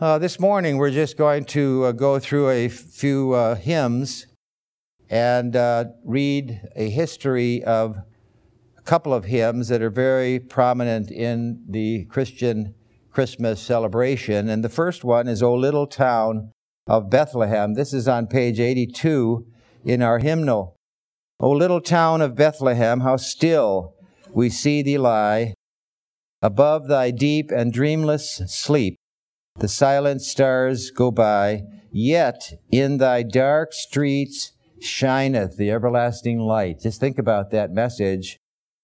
This morning we're just going to go through a few hymns and read a history of a couple of hymns that are very prominent in the Christian Christmas celebration. And the first one is O Little Town of Bethlehem. This is on page 82 in our hymnal. O little town of Bethlehem, how still we see thee lie. Above thy deep and dreamless sleep, the silent stars go by, yet in thy dark streets shineth the everlasting light. Just think about that message.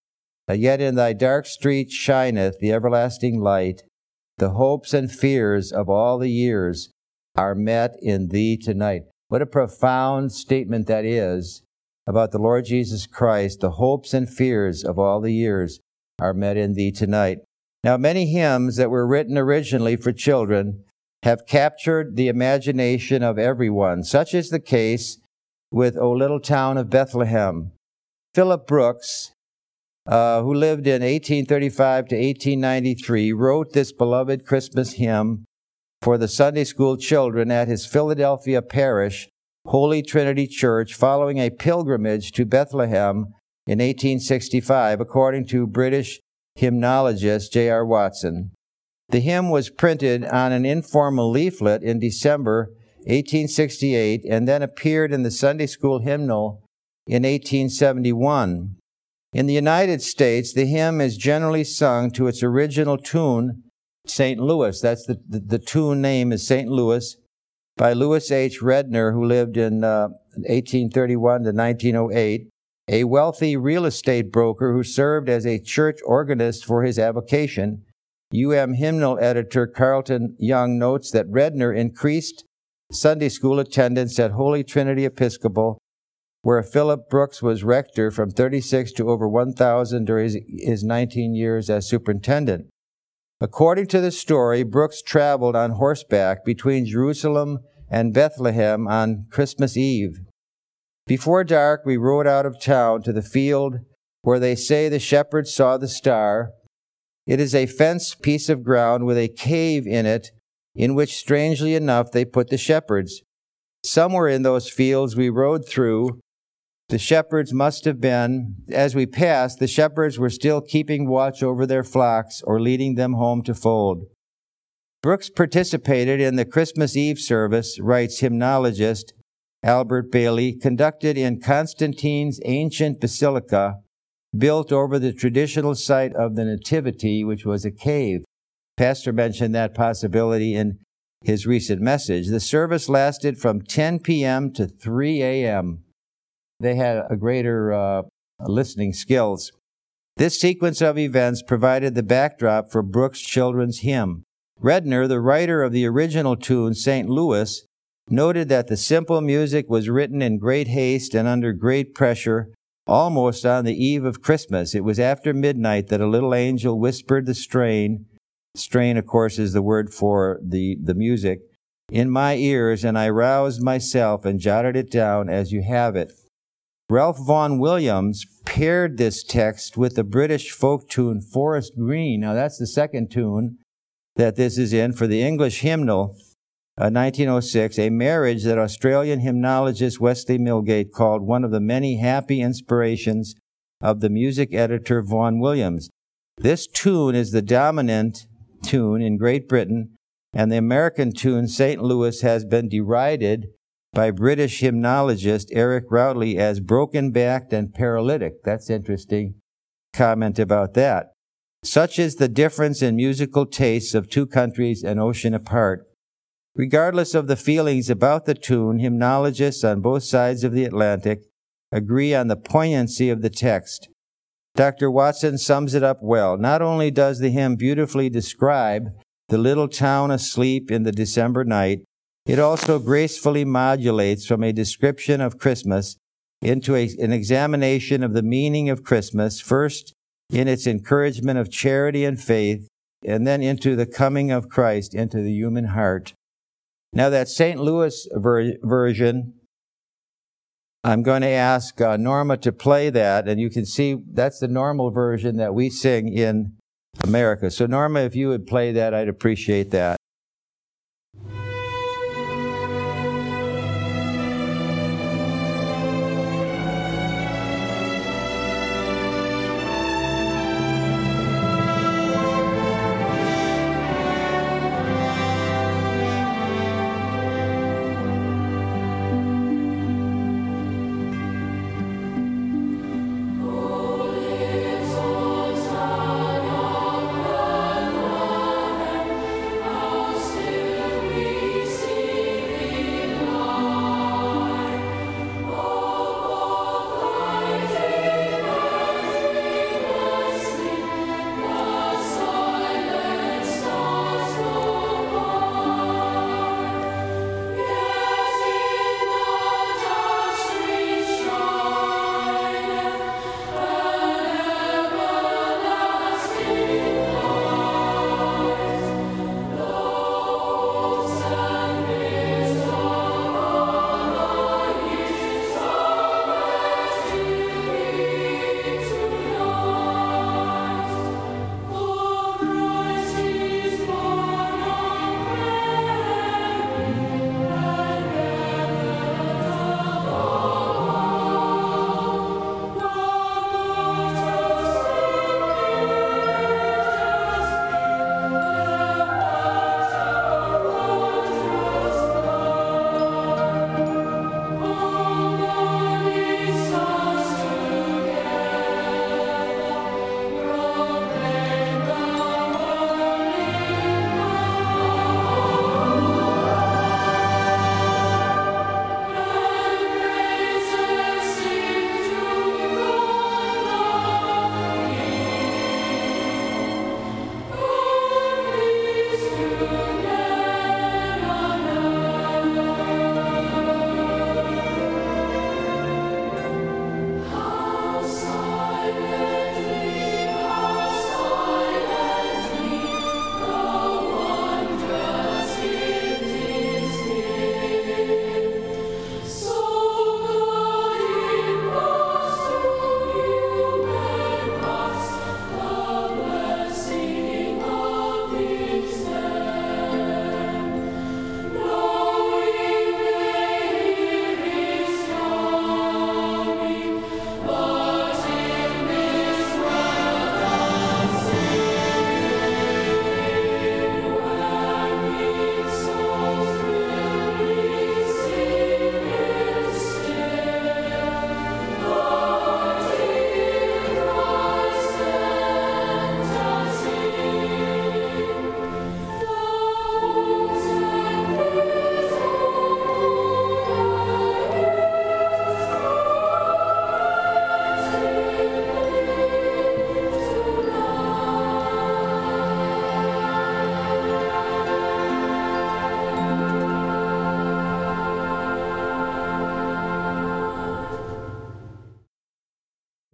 Yet in thy dark streets shineth the everlasting light. The hopes and fears of all the years are met in thee tonight. What a profound statement that is about the Lord Jesus Christ. The hopes and fears of all the years are met in thee tonight. Now, many hymns that were written originally for children have captured the imagination of everyone. Such is the case with O Little Town of Bethlehem. Philip Brooks, who lived in 1835 to 1893, wrote this beloved Christmas hymn for the Sunday school children at his Philadelphia parish, Holy Trinity Church, following a pilgrimage to Bethlehem in 1865, according to British hymnologist J.R. Watson. The hymn was printed on an informal leaflet in December 1868 and then appeared in the Sunday school hymnal in 1871. In the United States, the hymn is generally sung to its original tune, St. Louis. That's the tune name is St. Louis, by Lewis H. Redner, who lived in 1831 to 1908. A wealthy real estate broker who served as a church organist for his avocation. UM hymnal editor Carlton Young notes that Redner increased Sunday school attendance at Holy Trinity Episcopal, where Philip Brooks was rector, from 36 to over 1,000 during his 19 years as superintendent. According to the story, Brooks traveled on horseback between Jerusalem and Bethlehem on Christmas Eve. Before dark, we rode out of town to the field where they say the shepherds saw the star. It is a fenced piece of ground with a cave in it, in which, strangely enough, they put the shepherds. Somewhere in those fields we rode through, the shepherds must have been. As we passed, the shepherds were still keeping watch over their flocks or leading them home to fold. Brooks participated in the Christmas Eve service, writes hymnologist Albert Bailey, conducted in Constantine's ancient basilica, built over the traditional site of the Nativity, which was a cave. Pastor mentioned that possibility in his recent message. The service lasted from 10 p.m. to 3 a.m. They had a greater listening skills. This sequence of events provided the backdrop for Brooks' children's hymn. Redner, the writer of the original tune, St. Louis, noted that the simple music was written in great haste and under great pressure, almost on the eve of Christmas. It was after midnight that a little angel whispered the strain. Strain, of course, is the word for the music, in my ears, and I roused myself and jotted it down as you have it. Ralph Vaughan Williams paired this text with the British folk tune Forest Green. Now, that's the second tune that this is in for the English hymnal, 1906, a marriage that Australian hymnologist Wesley Milgate called one of the many happy inspirations of the music editor Vaughan Williams. This tune is the dominant tune in Great Britain, and the American tune St. Louis has been derided by British hymnologist Eric Routley as broken-backed and paralytic. That's interesting comment about that. Such is the difference in musical tastes of two countries an ocean apart. Regardless of the feelings about the tune, hymnologists on both sides of the Atlantic agree on the poignancy of the text. Dr. Watson sums it up well. Not only does the hymn beautifully describe the little town asleep in the December night, it also gracefully modulates from a description of Christmas into an examination of the meaning of Christmas, first in its encouragement of charity and faith, and then into the coming of Christ into the human heart. Now, that St. Louis version, I'm going to ask Norma to play that, and you can see that's the normal version that we sing in America. So, Norma, if you would play that, I'd appreciate that.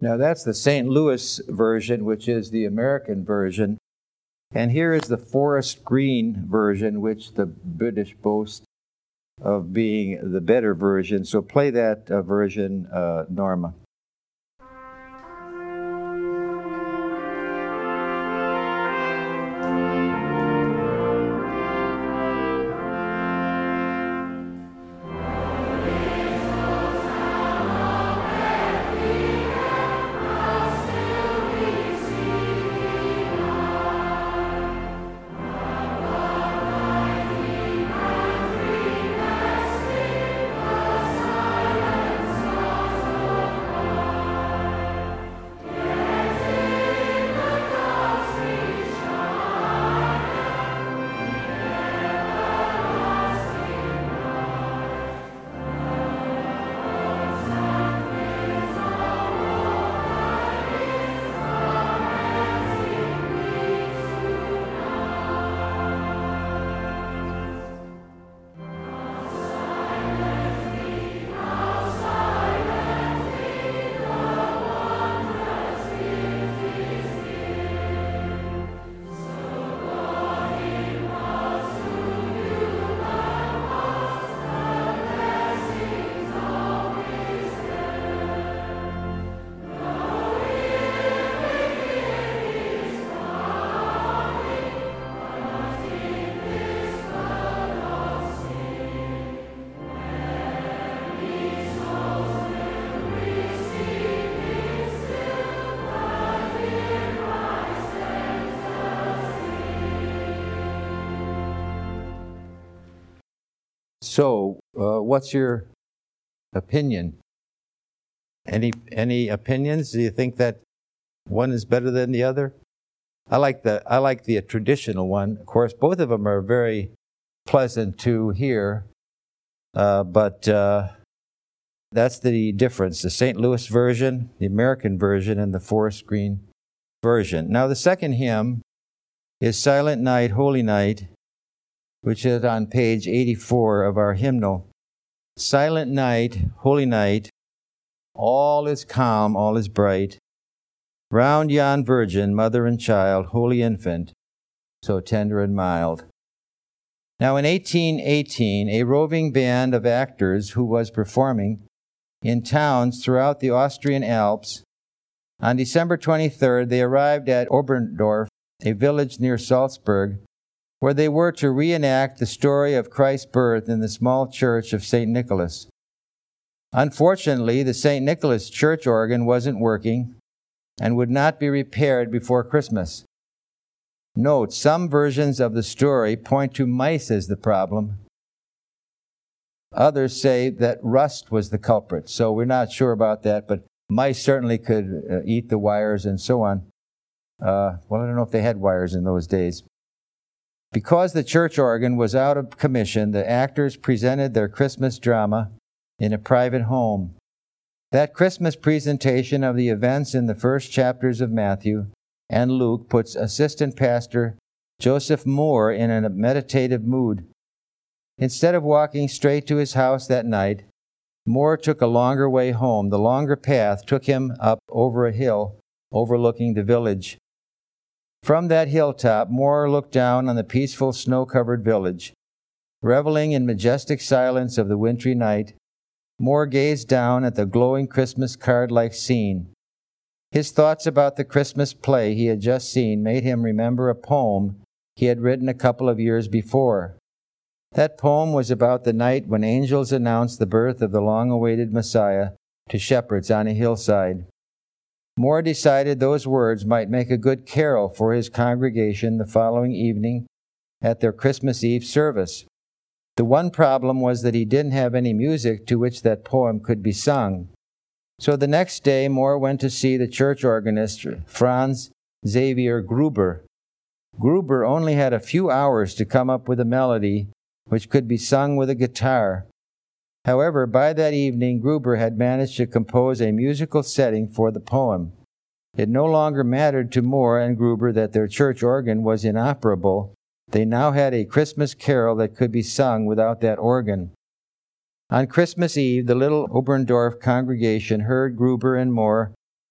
Now that's the St. Louis version, which is the American version. And here is the Forest Green version, which the British boast of being the better version. So play that version, Norma. So, what's your opinion? Any opinions? Do you think that one is better than the other? I like the traditional one. Of course, both of them are very pleasant to hear, but that's the difference: the St. Louis version, the American version, and the Forest Green version. Now, the second hymn is "Silent Night, Holy Night," which is on page 84 of our hymnal. Silent night, holy night, all is calm, all is bright. Round yon virgin, mother and child, holy infant, so tender and mild. Now in 1818, a roving band of actors who was performing in towns throughout the Austrian Alps, on December 23rd, they arrived at Oberndorf, a village near Salzburg, where they were to reenact the story of Christ's birth in the small church of St. Nicholas. Unfortunately, the St. Nicholas church organ wasn't working and would not be repaired before Christmas. Note, some versions of the story point to mice as the problem. Others say that rust was the culprit, so we're not sure about that, but mice certainly could eat the wires and so on. Well, I don't know if they had wires in those days. Because the church organ was out of commission, the actors presented their Christmas drama in a private home. That Christmas presentation of the events in the first chapters of Matthew and Luke puts assistant pastor Joseph Moore in a meditative mood. Instead of walking straight to his house that night, Moore took a longer way home. The longer path took him up over a hill overlooking the village. From that hilltop, Moore looked down on the peaceful snow-covered village. Reveling in majestic silence of the wintry night, Moore gazed down at the glowing Christmas card-like scene. His thoughts about the Christmas play he had just seen made him remember a poem he had written a couple of years before. That poem was about the night when angels announced the birth of the long-awaited Messiah to shepherds on a hillside. Moore decided those words might make a good carol for his congregation the following evening at their Christmas Eve service. The one problem was that he didn't have any music to which that poem could be sung. So the next day, Moore went to see the church organist, Franz Xavier Gruber. Gruber only had a few hours to come up with a melody which could be sung with a guitar. However, by that evening, Gruber had managed to compose a musical setting for the poem. It no longer mattered to Moore and Gruber that their church organ was inoperable. They now had a Christmas carol that could be sung without that organ. On Christmas Eve, the little Oberndorf congregation heard Gruber and Moore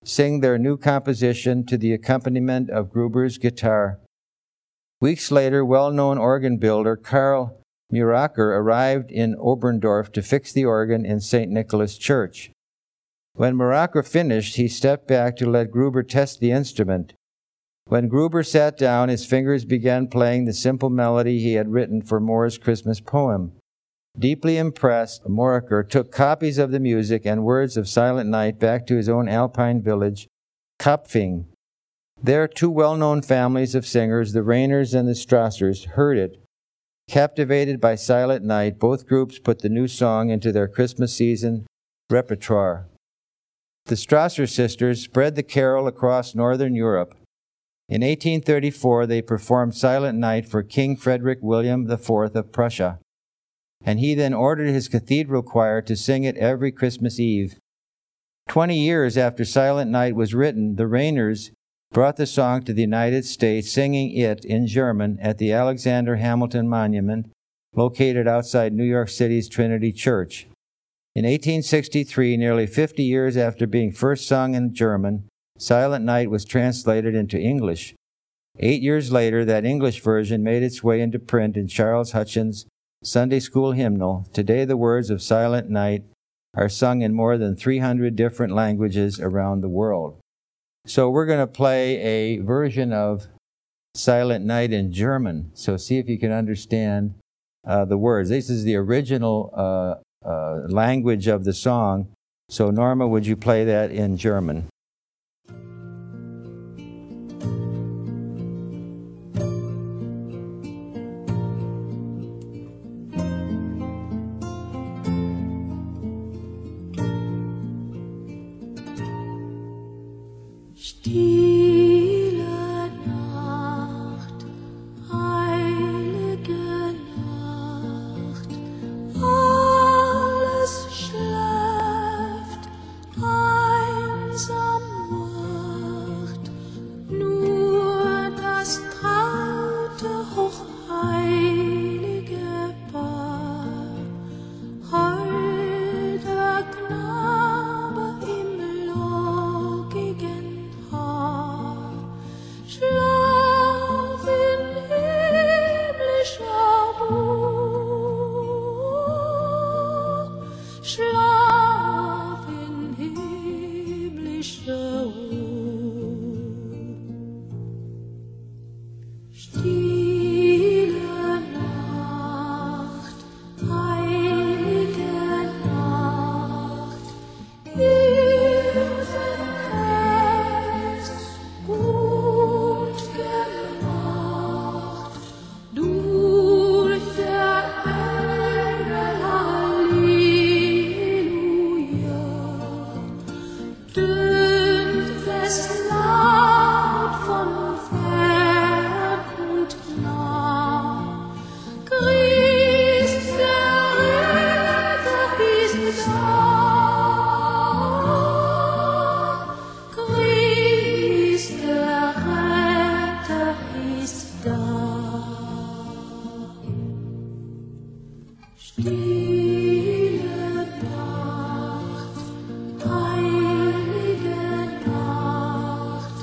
sing their new composition to the accompaniment of Gruber's guitar. Weeks later, well-known organ builder Karl Muracher arrived in Oberndorf to fix the organ in St. Nicholas Church. When Muracher finished, he stepped back to let Gruber test the instrument. When Gruber sat down, his fingers began playing the simple melody he had written for Moore's Christmas poem. Deeply impressed, Muracher took copies of the music and words of Silent Night back to his own alpine village, Kapfing. There, two well-known families of singers, the Rainers and the Strassers, heard it. Captivated by Silent Night, both groups put the new song into their Christmas season repertoire. The Strasser sisters spread the carol across northern Europe. In 1834, they performed Silent Night for King Frederick William IV of Prussia, and he then ordered his cathedral choir to sing it every Christmas Eve. 20 years after Silent Night was written, the Rainers brought the song to the United States, singing it in German at the Alexander Hamilton Monument, located outside New York City's Trinity Church. In 1863, nearly 50 years after being first sung in German, Silent Night was translated into English. 8 years later, that English version made its way into print in Charles Hutchins' Sunday School Hymnal. Today, the words of Silent Night are sung in more than 300 different languages around the world. So we're going to play a version of Silent Night in German. So see if you can understand the words. This is the original language of the song. So Norma, would you play that in German? Stille Nacht, heilige Nacht, alles schläft, einsam wacht, nur das traute, hochheilige Paar, holder Knabe im lockigen Haar, schlaf in himmlischer Ruhe, schlaf in himmlischer Ruhe. Stille Nacht, heilige Nacht, Hirtenkreis, gut gemacht, durch der Engel Halleluja, tönt es laut von fern und nah. Christ der Retter ist da. Christ der Retter ist da. Stille Nacht, heilige Nacht,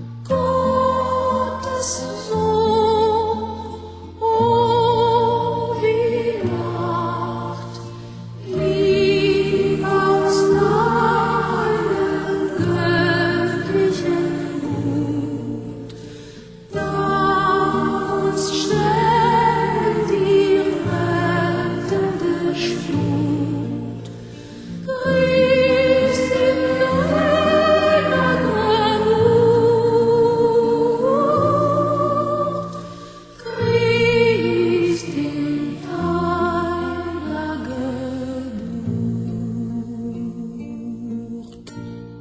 Gottes Sohn, oh wie lacht, lieb aus deinem göttlichen Mut, da uns schnell die rettende Flut. Christ in deiner Geburt, Christ in deiner Geburt.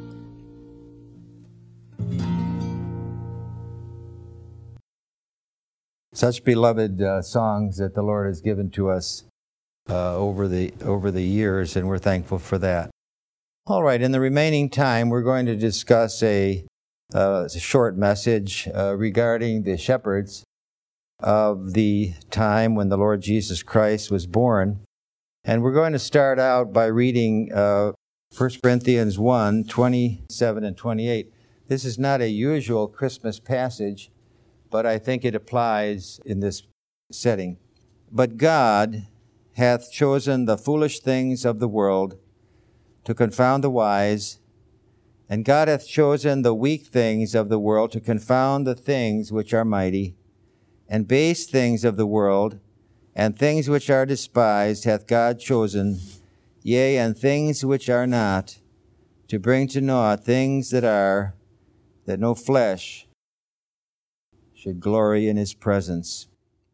Such beloved songs that the Lord has given to us over the years, and we're thankful for that. All right, in the remaining time, we're going to discuss a short message regarding the shepherds of the time when the Lord Jesus Christ was born. And we're going to start out by reading 1 Corinthians 1, 27 and 28. This is not a usual Christmas passage, but I think it applies in this setting. But God hath chosen the foolish things of the world to confound the wise, and God hath chosen the weak things of the world to confound the things which are mighty, and base things of the world, and things which are despised hath God chosen, yea, and things which are not, to bring to naught things that are, that no flesh should glory in his presence.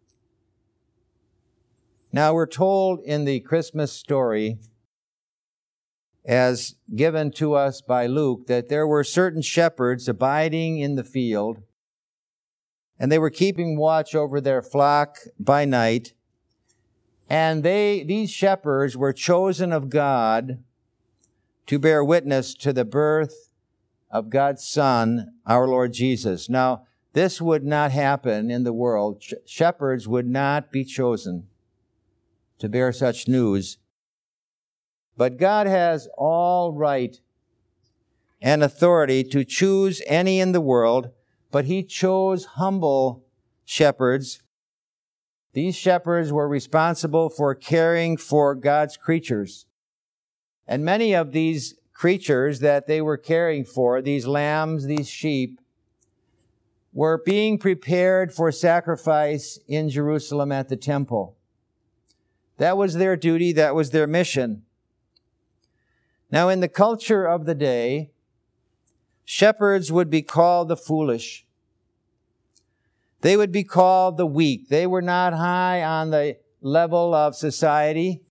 Now we're told in the Christmas story, as given to us by Luke, that there were certain shepherds abiding in the field, and they were keeping watch over their flock by night. And these shepherds were chosen of God to bear witness to the birth of God's Son, our Lord Jesus. Now, this would not happen in the world. Shepherds would not be chosen to bear such news. But God has all right and authority to choose any in the world, but he chose humble shepherds. These shepherds were responsible for caring for God's creatures. And many of these creatures that they were caring for, these lambs, these sheep, were being prepared for sacrifice in Jerusalem at the temple. That was their duty, that was their mission. Now, in the culture of the day, shepherds would be called the foolish. They would be called the weak. They were not high on the level of society.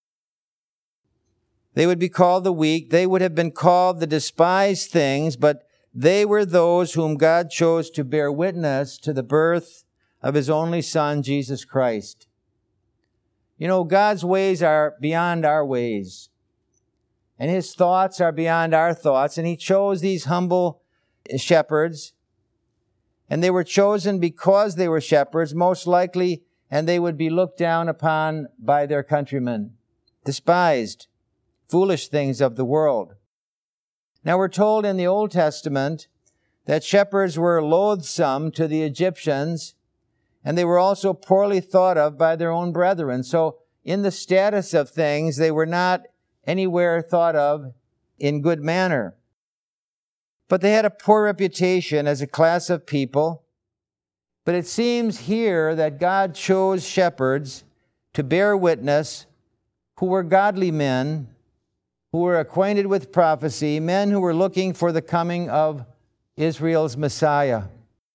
They would be called the weak. They would have been called the despised things, but they were those whom God chose to bear witness to the birth of his only Son, Jesus Christ. You know, God's ways are beyond our ways, and his thoughts are beyond our thoughts, and he chose these humble shepherds. And they were chosen because they were shepherds, most likely, and they would be looked down upon by their countrymen, despised, foolish things of the world. Now we're told in the Old Testament that shepherds were loathsome to the Egyptians, and they were also poorly thought of by their own brethren. So in the status of things, they were not anywhere thought of in good manner. But they had a poor reputation as a class of people. But it seems here that God chose shepherds to bear witness who were godly men, who were acquainted with prophecy, men who were looking for the coming of Israel's Messiah.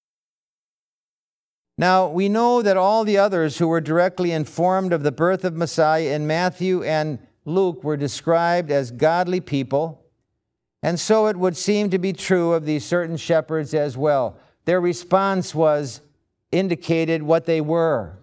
Now, we know that all the others who were directly informed of the birth of Messiah in Matthew and Luke were described as godly people. And so it would seem to be true of these certain shepherds as well. Their response indicated what they were.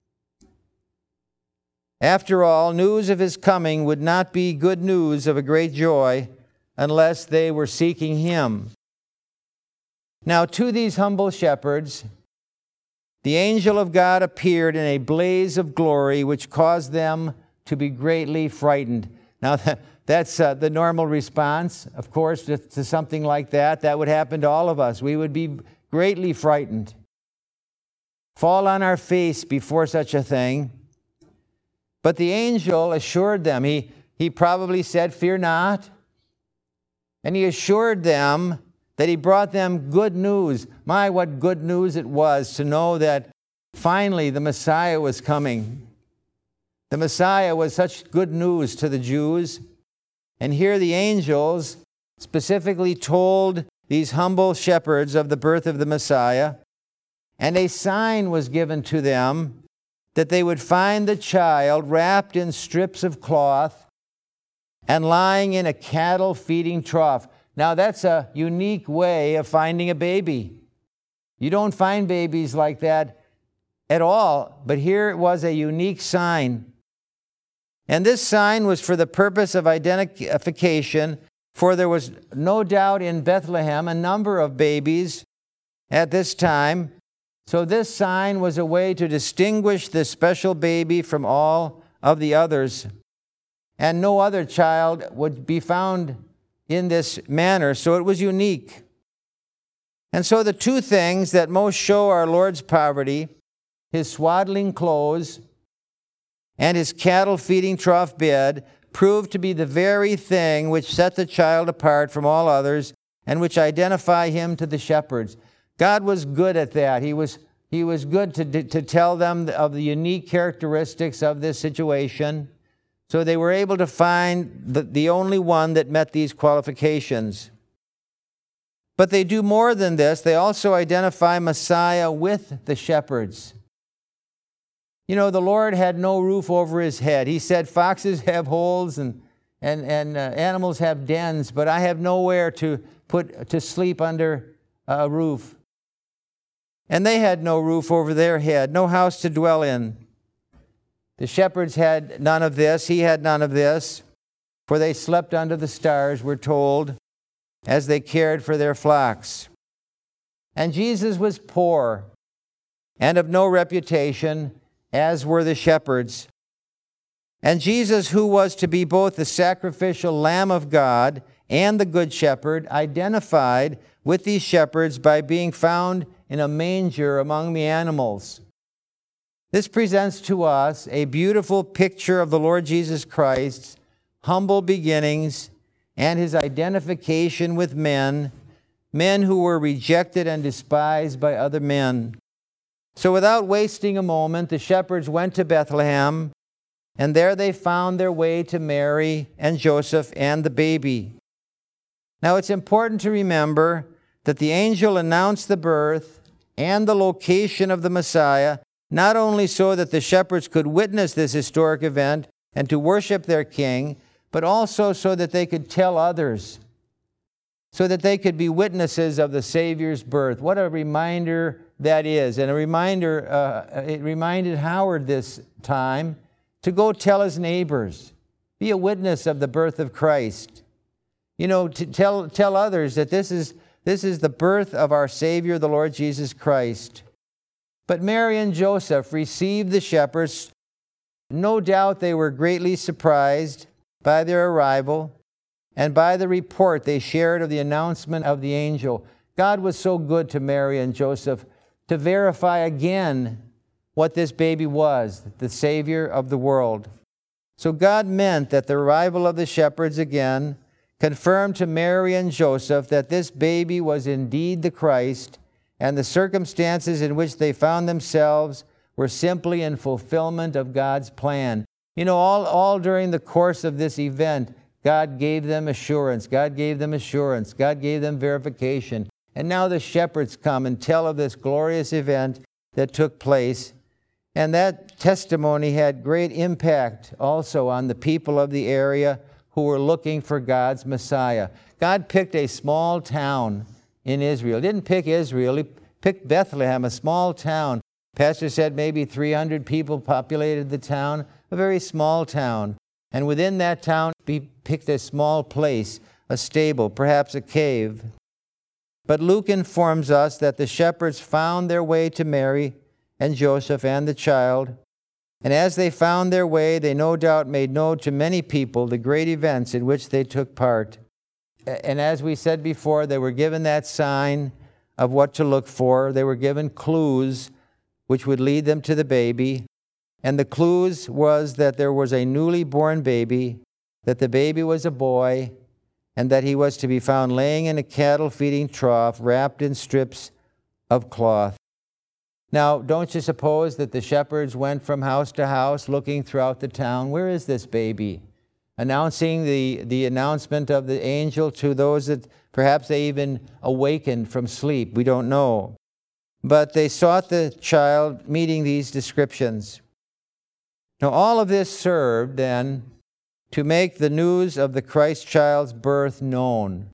After all, news of his coming would not be good news of a great joy unless they were seeking him. Now, to these humble shepherds, the angel of God appeared in a blaze of glory, which caused them to be greatly frightened. Now, that's the normal response, of course, to something like that. That would happen to all of us. We would be greatly frightened. Fall on our face before such a thing. But the angel assured them. He probably said, "Fear not." And he assured them that he brought them good news. My, what good news it was to know that finally the Messiah was coming. The Messiah was such good news to the Jews. And here the angels specifically told these humble shepherds of the birth of the Messiah. And a sign was given to them that they would find the child wrapped in strips of cloth and lying in a cattle feeding trough. Now that's a unique way of finding a baby. You don't find babies like that at all, but here it was a unique sign. And this sign was for the purpose of identification, for there was no doubt in Bethlehem a number of babies at this time. So this sign was a way to distinguish this special baby from all of the others. And no other child would be found in this manner, so it was unique. And so the two things that most show our Lord's poverty, his swaddling clothes and his cattle feeding trough bed, proved to be the very thing which set the child apart from all others and which identify him to the shepherds. God was good at that. He was good to tell them of the unique characteristics of this situation. So they were able to find the only one that met these qualifications. But they do more than this. They also identify Messiah with the shepherds. You know, the Lord had no roof over his head. He said, foxes have holes and animals have dens, but I have nowhere to sleep under a roof. And they had no roof over their head, no house to dwell in. The shepherds had none of this. He had none of this. For they slept under the stars, we're told, as they cared for their flocks. And Jesus was poor and of no reputation, as were the shepherds. And Jesus, who was to be both the sacrificial Lamb of God and the Good Shepherd, identified with these shepherds by being found in a manger among the animals. This presents to us a beautiful picture of the Lord Jesus Christ's humble beginnings and his identification with men who were rejected and despised by other men. So without wasting a moment, the shepherds went to Bethlehem, and there they found their way to Mary and Joseph and the baby. Now it's important to remember that the angel announced the birth and the location of the Messiah, not only so that the shepherds could witness this historic event and to worship their king, but also so that they could tell others, so that they could be witnesses of the Savior's birth. What a reminder that is. And a reminder, it reminded Howard this time to go tell his neighbors, be a witness of the birth of Christ. You know, to tell others that this is the birth of our Savior, the Lord Jesus Christ. But Mary and Joseph received the shepherds. No doubt they were greatly surprised by their arrival and by the report they shared of the announcement of the angel. God was so good to Mary and Joseph to verify again what this baby was, the Savior of the world. So God meant that the arrival of the shepherds again confirmed to Mary and Joseph that this baby was indeed the Christ, and the circumstances in which they found themselves were simply in fulfillment of God's plan. You know, all during the course of this event, God gave them assurance. God gave them assurance. God gave them verification. And now the shepherds come and tell of this glorious event that took place. And that testimony had great impact also on the people of the area who were looking for God's Messiah. God picked a small town in Israel. He didn't pick Israel. He picked Bethlehem, a small town. Pastor said maybe 300 people populated the town, a very small town. And within that town, he picked a small place, a stable, perhaps a cave. But Luke informs us that the shepherds found their way to Mary and Joseph and the child. And as they found their way, they no doubt made known to many people the great events in which they took part. And as we said before, they were given that sign of what to look for. They were given clues which would lead them to the baby. And the clues was that there was a newly born baby, that the baby was a boy, and that he was to be found laying in a cattle feeding trough, wrapped in strips of cloth. Now, don't you suppose that the shepherds went from house to house looking throughout the town? Where is this baby? Announcing the announcement of the angel to those that perhaps they even awakened from sleep. We don't know. But they sought the child, meeting these descriptions. Now, all of this served then to make the news of the Christ child's birth known.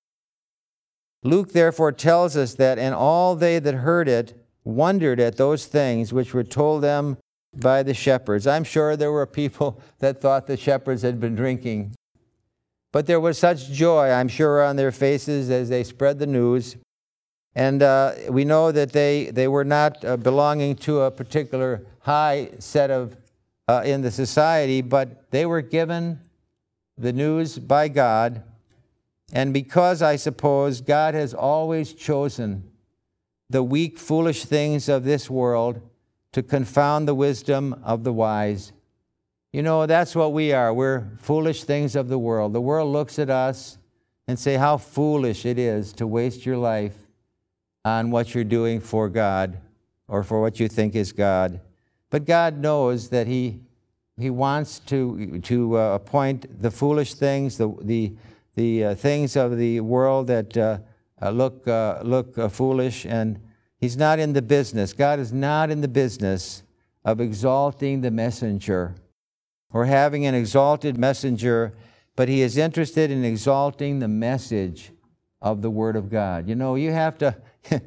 Luke therefore tells us that, and all they that heard it wondered at those things which were told them by the shepherds. I'm sure there were people that thought the shepherds had been drinking. But there was such joy, I'm sure, on their faces as they spread the news. And we know that they were not belonging to a particular high set of in the society, but they were given the news by God. And because, I suppose, God has always chosen the weak, foolish things of this world to confound the wisdom of the wise. You know, that's what we are. We're foolish things of the world. The world looks at us and say how foolish it is to waste your life on what you're doing for God or for what you think is God. But God knows that He wants to appoint the foolish things, the things of the world that look foolish, and He's not in the business. God is not in the business of exalting the messenger or having an exalted messenger, but He is interested in exalting the message of the Word of God. You know, you have to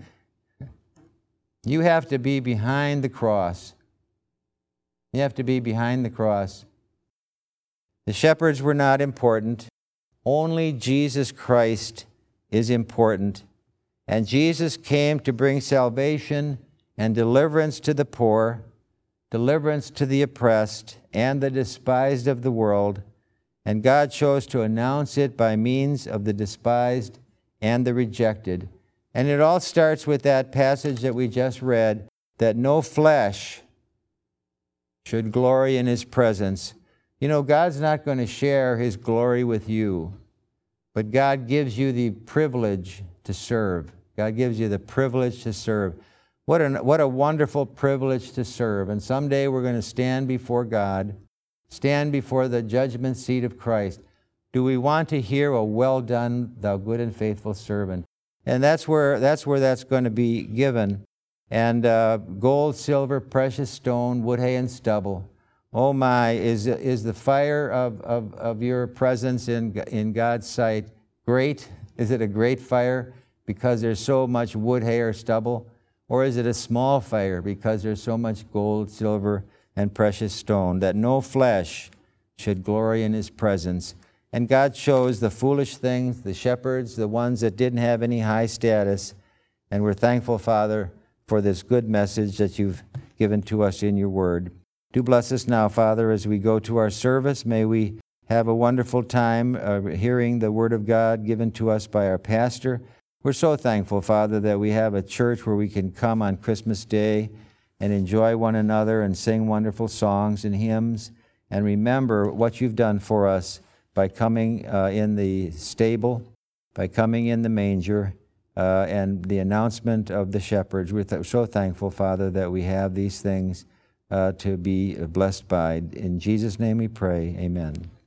you have to be behind the cross. You have to be behind the cross. The shepherds were not important. Only Jesus Christ is important. And Jesus came to bring salvation and deliverance to the poor, deliverance to the oppressed and the despised of the world. And God chose to announce it by means of the despised and the rejected. And it all starts with that passage that we just read, that no flesh should glory in His presence. You know, God's not going to share His glory with you, but God gives you the privilege to serve. God gives you the privilege to serve. What a wonderful privilege to serve. And someday we're going to stand before God, stand before the judgment seat of Christ. Do we want to hear a well done, thou good and faithful servant? And that's where that's going to be given. And gold, silver, precious stone, wood, hay, and stubble. Oh my, is the fire of your presence in God's sight great? Is it a great fire because there's so much wood, hay, or stubble? Or is it a small fire because there's so much gold, silver, and precious stone, that no flesh should glory in His presence? And God chose the foolish things, the shepherds, the ones that didn't have any high status. And we're thankful, Father, for this good message that You've given to us in Your Word. Do bless us now, Father, as we go to our service. May we have a wonderful time hearing the Word of God given to us by our pastor. We're so thankful, Father, that we have a church where we can come on Christmas Day and enjoy one another and sing wonderful songs and hymns and remember what You've done for us by coming in the stable, by coming in the manger, and the announcement of the shepherds. We're so thankful, Father, that we have these things to be blessed by. In Jesus' name we pray, amen.